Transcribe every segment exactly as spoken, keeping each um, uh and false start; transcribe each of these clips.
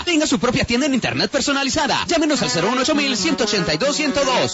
Tenga su propia tienda en internet personalizada. Llámenos al cero uno ocho mil, ciento ochenta y dos, ciento dos.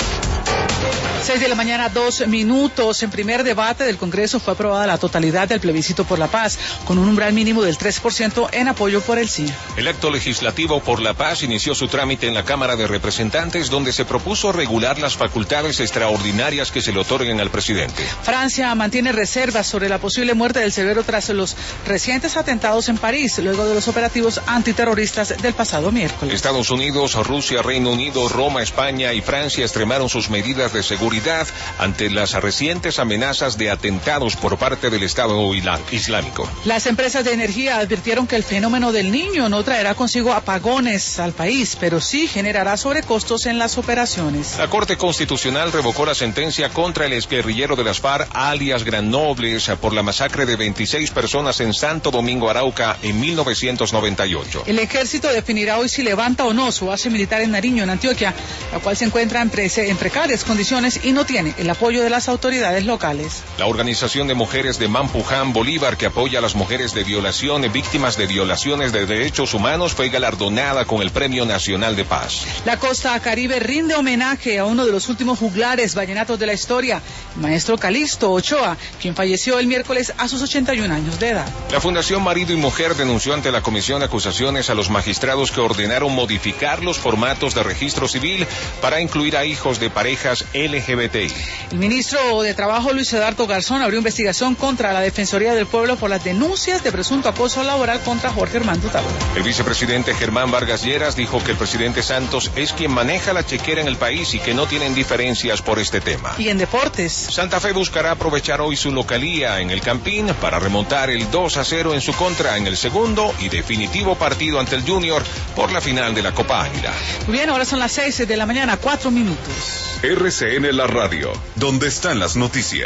Seis de la mañana, dos minutos. En primer debate del Congreso fue aprobada la totalidad del plebiscito por la paz, con un umbral mínimo del tres por ciento en apoyo por el sí. El acto legislativo por la paz inició su trámite en la Cámara de Representantes, donde se propuso regular las facultades extraordinarias que se le otorguen al presidente. Francia mantiene reservas sobre la posible muerte del Severo tras los recientes atentados en París, luego de los operativos antiterroristas del pasado miércoles. Estados Unidos, Rusia, Reino Unido, Roma, España y Francia extremaron sus medidas de seguridad ante las recientes amenazas de atentados por parte del Estado Islámico. Las empresas de energía advirtieron que el fenómeno del Niño no traerá consigo apagones al país, pero sí generará sobrecostos en las operaciones. La Corte Constitucional revocó la sentencia contra el exguerrillero de las FARC, alias Granobles, por la masacre de veintiséis personas en Santo Domingo, Arauca, en mil novecientos noventa y ocho. El ejército definirá hoy si levanta o no su base militar en Nariño, en Antioquia, la cual se encuentra en, pre en precarias condiciones y no tiene el apoyo de las autoridades locales. La Organización de Mujeres de Mampuján, Bolívar, que apoya a las mujeres de violación y víctimas de violaciones de derechos humanos, fue galardonada con el Premio Nacional de Paz. La Costa Caribe rinde homenaje a uno de los últimos juglares vallenatos de la historia, el maestro Calixto Ochoa, quien falleció el miércoles a sus ochenta y un años de edad. La Fundación Marido y Mujer denunció ante la Comisión de Acusaciones a los magistrados que ordenaron modificar los formatos de registro civil para incluir a hijos de parejas L G B T I. El ministro de Trabajo, Luis Eduardo Garzón, abrió investigación contra la Defensoría del Pueblo por las denuncias de presunto acoso laboral contra Jorge Armando Távora. El vicepresidente Germán Vargas Lleras dijo que el presidente Santos es quien maneja la chequera en el país y que no tienen diferencias por este tema. Y en deportes, Santa Fe buscará aprovechar hoy su localía en el Campín para remontar el dos a cero en su contra en el segundo y definitivo partido ante el Junior por la final de la Copa Águila. Muy bien, ahora son las seis de la mañana, cuatro minutos. R C N La Radio, donde están las noticias.